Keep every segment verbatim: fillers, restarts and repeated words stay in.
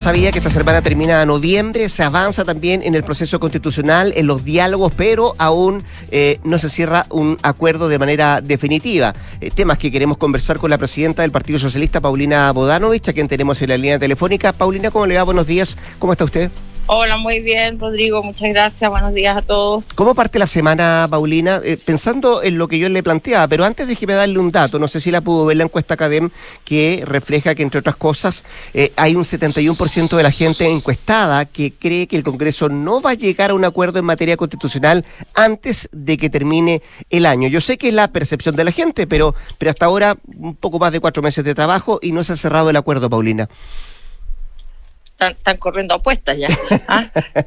Sabía que esta semana termina noviembre, se avanza también en el proceso constitucional, en los diálogos, pero aún eh, no se cierra un acuerdo de manera definitiva. Eh, temas que queremos conversar con la presidenta del Partido Socialista, Paulina Bodanovich, a quien tenemos en la línea telefónica. Paulina, ¿cómo le va? Buenos días. ¿Cómo está usted? Hola, muy bien, Rodrigo, muchas gracias, buenos días a todos. ¿Cómo parte la semana, Paulina? Eh, pensando en lo que yo le planteaba, pero antes déjeme darle un dato, no sé si la pudo ver la encuesta Academ, que refleja que, entre otras cosas, eh, hay un setenta y uno por ciento de la gente encuestada que cree que el Congreso no va a llegar a un acuerdo en materia constitucional antes de que termine el año. Yo sé que es la percepción de la gente, pero, pero hasta ahora un poco más de cuatro meses de trabajo y no se ha cerrado el acuerdo, Paulina. Están, están corriendo apuestas ya. ¿Ah?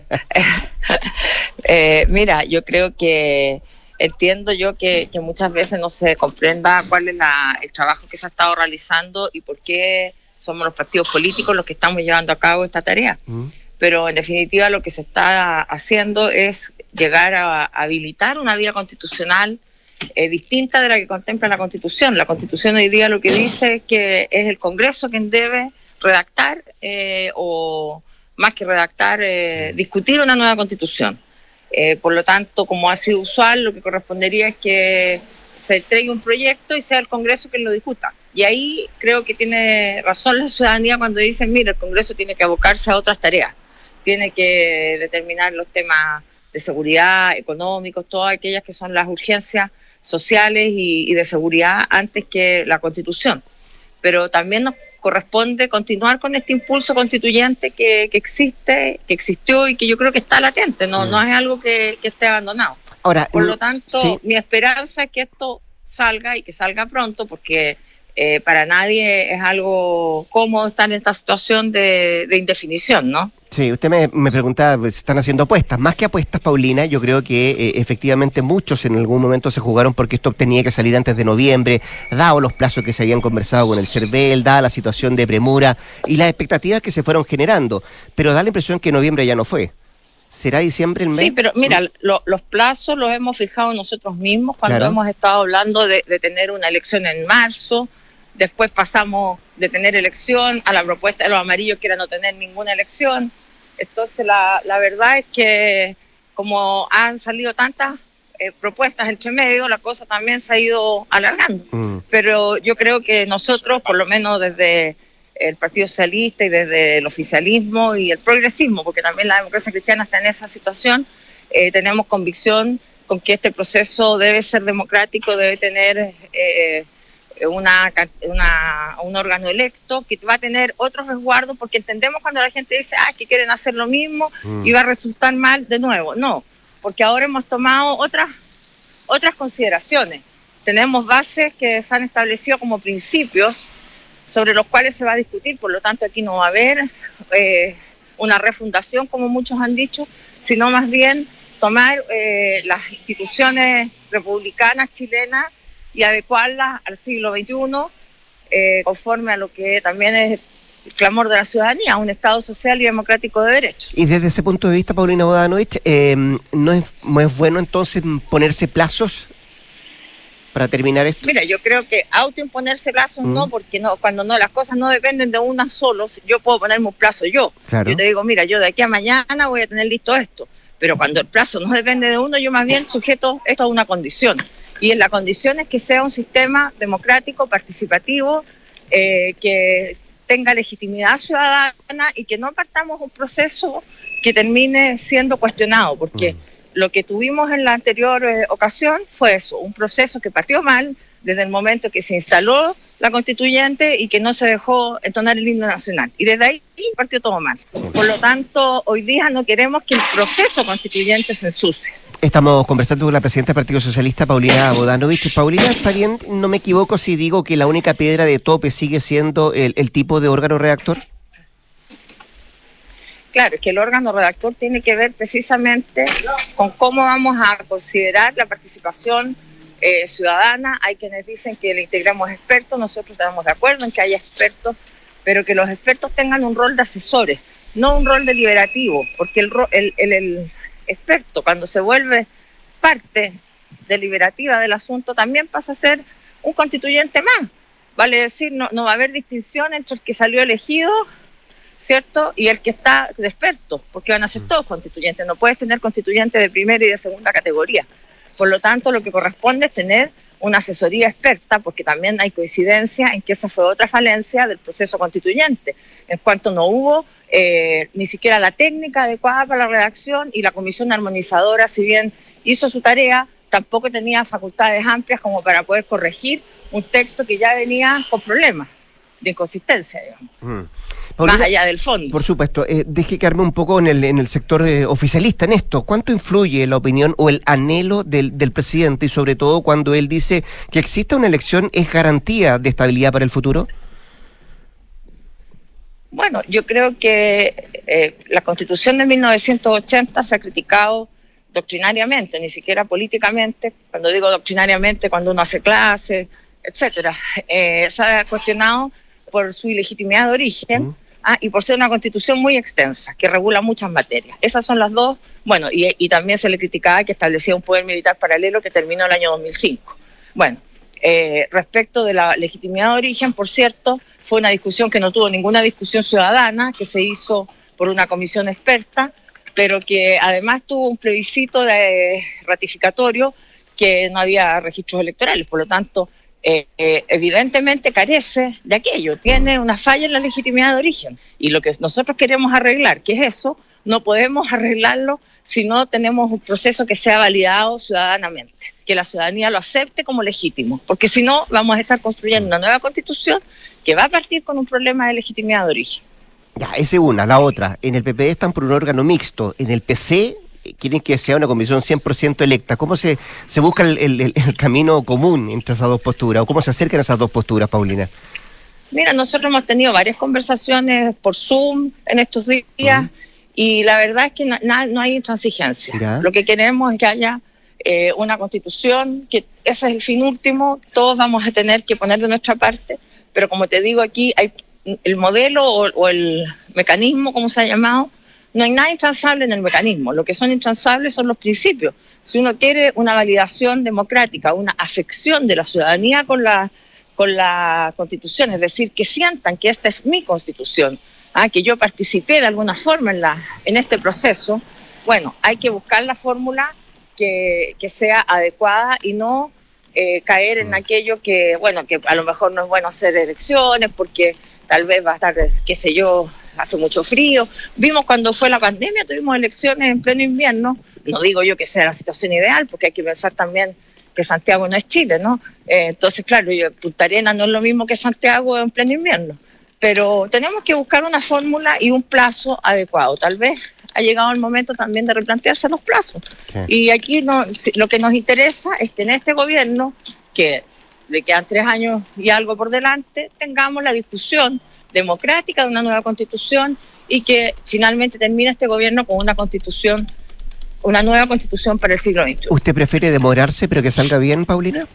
eh, mira, yo creo que entiendo yo que, que muchas veces no se comprenda cuál es la, el trabajo que se ha estado realizando y por qué somos los partidos políticos los que estamos llevando a cabo esta tarea. Mm. Pero en definitiva lo que se está haciendo es llegar a, a habilitar una vía constitucional eh, distinta de la que contempla la Constitución. La Constitución hoy día lo que dice es que es el Congreso quien debe redactar eh, o más que redactar, eh, discutir una nueva constitución. Eh, por lo tanto, como ha sido usual, lo que correspondería es que se entregue un proyecto y sea el Congreso quien lo discuta. Y ahí creo que tiene razón la ciudadanía cuando dicen, mira, el Congreso tiene que abocarse a otras tareas, tiene que determinar los temas de seguridad, económicos, todas aquellas que son las urgencias sociales y, y de seguridad antes que la Constitución. Pero también nos corresponde continuar con este impulso constituyente que, que existe, que existió y que yo creo que está latente, no, mm. no es algo que, que esté abandonado. Ahora, por lo tanto, sí. mi esperanza es que esto salga y que salga pronto, porque eh, para nadie es algo cómodo estar en esta situación de, de indefinición, ¿no? Sí, usted me, me preguntaba, se están haciendo apuestas. Más que apuestas, Paulina, yo creo que eh, efectivamente muchos en algún momento se jugaron porque esto tenía que salir antes de noviembre, dado los plazos que se habían conversado con el CERVEL, dada la situación de premura y las expectativas que se fueron generando. Pero da la impresión que noviembre ya no fue. ¿Será diciembre el mes? Sí, pero mira, lo, los plazos los hemos fijado nosotros mismos cuando claro. hemos estado hablando de, de tener una elección en marzo. Después pasamos de tener elección a la propuesta de los amarillos, que era no tener ninguna elección. Entonces la, la verdad es que como han salido tantas eh, propuestas entre medio, la cosa también se ha ido alargando. Mm. Pero yo creo que nosotros, por lo menos desde el Partido Socialista y desde el oficialismo y el progresismo, porque también la democracia cristiana está en esa situación, eh, tenemos convicción con que este proceso debe ser democrático, debe tener eh, Una, una, un órgano electo que va a tener otros resguardos, porque entendemos cuando la gente dice ah, que quieren hacer lo mismo mm. y va a resultar mal de nuevo. No, porque ahora hemos tomado otras, otras consideraciones. Tenemos bases que se han establecido como principios sobre los cuales se va a discutir, por lo tanto aquí no va a haber eh, una refundación, como muchos han dicho, sino más bien tomar eh, las instituciones republicanas chilenas y adecuarlas al siglo veintiuno, eh, conforme a lo que también es el clamor de la ciudadanía, un Estado social y democrático de derecho. Y desde ese punto de vista, Paulina Bodanovich, eh, ¿no es, no es bueno entonces ponerse plazos para terminar esto? Mira, yo creo que autoimponerse plazos mm. no, porque no, cuando no las cosas no dependen de una solo, yo puedo ponerme un plazo yo. Claro. Yo te digo, mira, yo de aquí a mañana voy a tener listo esto, pero cuando el plazo no depende de uno, yo más bien sujeto esto a una condición. Y en la condición es que sea un sistema democrático, participativo, eh, que tenga legitimidad ciudadana y que no partamos un proceso que termine siendo cuestionado, porque mm. lo que tuvimos en la anterior eh, ocasión fue eso, un proceso que partió mal desde el momento que se instaló la constituyente y que no se dejó entonar el himno nacional. Y desde ahí partió todo mal. Por lo tanto, hoy día no queremos que el proceso constituyente se ensucie. Estamos conversando con la presidenta del Partido Socialista, Paulina Bodanovich. Paulina, ¿está bien? ¿No me equivoco si digo que la única piedra de tope sigue siendo el, el tipo de órgano redactor? Claro, es que el órgano redactor tiene que ver precisamente con cómo vamos a considerar la participación eh, ciudadana. Hay quienes dicen que le integramos expertos, nosotros estamos de acuerdo en que haya expertos, pero que los expertos tengan un rol de asesores, no un rol deliberativo, porque el, el, el, el experto, cuando se vuelve parte deliberativa del asunto, también pasa a ser un constituyente más. Vale decir, no, no va a haber distinción entre el que salió elegido ¿cierto? Y el que está de expertos, porque van a ser todos constituyentes. No puedes tener constituyentes de primera y de segunda categoría. Por lo tanto, lo que corresponde es tener una asesoría experta, porque también hay coincidencia en que esa fue otra falencia del proceso constituyente, en cuanto no hubo eh, ni siquiera la técnica adecuada para la redacción, y la comisión armonizadora, si bien hizo su tarea, tampoco tenía facultades amplias como para poder corregir un texto que ya venía con problemas de inconsistencia, digamos. Mm. Paulina, más allá del fondo. Por supuesto, eh, deje quedarme un poco en el en el sector eh, oficialista en esto. ¿Cuánto influye la opinión o el anhelo del, del presidente, y sobre todo cuando él dice que exista una elección es garantía de estabilidad para el futuro? Bueno, yo creo que eh, la Constitución de mil novecientos ochenta se ha criticado doctrinariamente, ni siquiera políticamente. Cuando digo doctrinariamente, cuando uno hace clases, etcétera, eh, se ha cuestionado por su ilegitimidad de origen. Uh-huh. Ah, y por ser una constitución muy extensa, que regula muchas materias. Esas son las dos. Bueno, y, y también se le criticaba que establecía un poder militar paralelo que terminó en el año dos mil cinco. Bueno, eh, respecto de la legitimidad de origen, por cierto, fue una discusión que no tuvo ninguna discusión ciudadana, que se hizo por una comisión experta, pero que además tuvo un plebiscito de ratificatorio que no había registros electorales. Por lo tanto, Eh, eh, evidentemente carece de aquello, tiene una falla en la legitimidad de origen, y lo que nosotros queremos arreglar, que es eso, no podemos arreglarlo si no tenemos un proceso que sea validado ciudadanamente, que la ciudadanía lo acepte como legítimo, porque si no vamos a estar construyendo una nueva constitución que va a partir con un problema de legitimidad de origen. Ya, esa es una. La otra, en el P P D están por un órgano mixto, en el P C quieren que sea una comisión cien por ciento electa. ¿Cómo se, se busca el, el, el camino común entre esas dos posturas? ¿O cómo se acercan esas dos posturas, Paulina? Mira, nosotros hemos tenido varias conversaciones por Zoom en estos días, uh-huh. y la verdad es que no, no, no hay intransigencia. ¿Ya? Lo que queremos es que haya eh, una constitución, que ese es el fin último, todos vamos a tener que poner de nuestra parte, pero como te digo aquí, hay el modelo o, o el mecanismo, como se ha llamado. No hay nada intransable en el mecanismo. Lo que son intransables son los principios. Si uno quiere una validación democrática, una afección de la ciudadanía con la, con la Constitución, es decir, que sientan que esta es mi Constitución, ¿ah? que yo participé de alguna forma en, la, en este proceso, bueno, hay que buscar la fórmula que, que sea adecuada y no eh, caer en aquello que, bueno, que a lo mejor no es bueno hacer elecciones porque tal vez va a estar, qué sé yo, hace mucho frío. Vimos cuando fue la pandemia, tuvimos elecciones en pleno invierno. No digo yo que sea la situación ideal, porque hay que pensar también que Santiago no es Chile, ¿no? Eh, entonces, claro, yo, Punta Arenas no es lo mismo que Santiago en pleno invierno. Pero tenemos que buscar una fórmula y un plazo adecuado. Tal vez ha llegado el momento también de replantearse los plazos. Okay. Y aquí no, lo que nos interesa es que en este gobierno, que le quedan tres años y algo por delante, tengamos la discusión democrática de una nueva constitución y que finalmente termine este gobierno con una constitución, una nueva constitución para el siglo veintiuno. ¿Usted prefiere demorarse pero que salga bien, Paulina?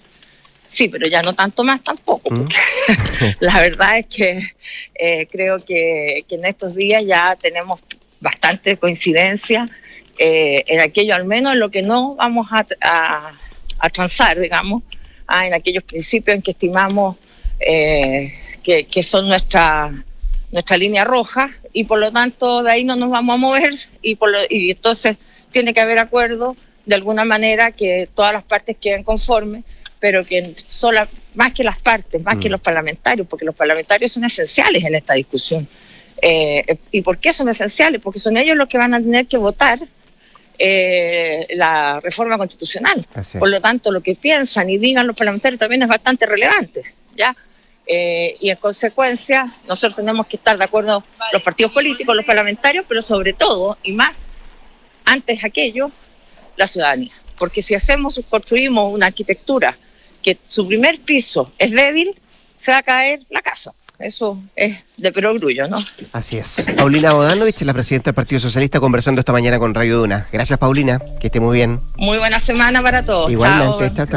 Sí, pero ya no tanto más tampoco, porque ¿Mm? la verdad es que eh, creo que, que en estos días ya tenemos bastante coincidencia eh, en aquello, al menos en lo que no vamos a, a, a transar, digamos, ah, en aquellos principios en que estimamos eh, Que, que son nuestra nuestra línea roja, y por lo tanto de ahí no nos vamos a mover, y por lo, y entonces tiene que haber acuerdo de alguna manera, que todas las partes queden conformes, pero que sola, más que las partes, más mm. que los parlamentarios, porque los parlamentarios son esenciales en esta discusión. Eh, ¿Y por qué son esenciales? Porque son ellos los que van a tener que votar eh, la reforma constitucional. Por lo tanto, lo que piensan y digan los parlamentarios también es bastante relevante, ¿ya? Eh, y en consecuencia nosotros tenemos que estar de acuerdo, los partidos políticos, los parlamentarios, pero sobre todo y más antes aquello, la ciudadanía, porque si hacemos, construimos una arquitectura que su primer piso es débil, se va a caer la casa. Eso es de perogrullo, ¿no? Así es. Paulina Bodanovich, la presidenta del Partido Socialista, conversando esta mañana con Radio Duna. Gracias, Paulina, que esté muy bien. Muy buena semana para todos. Igualmente. Chao. Chao.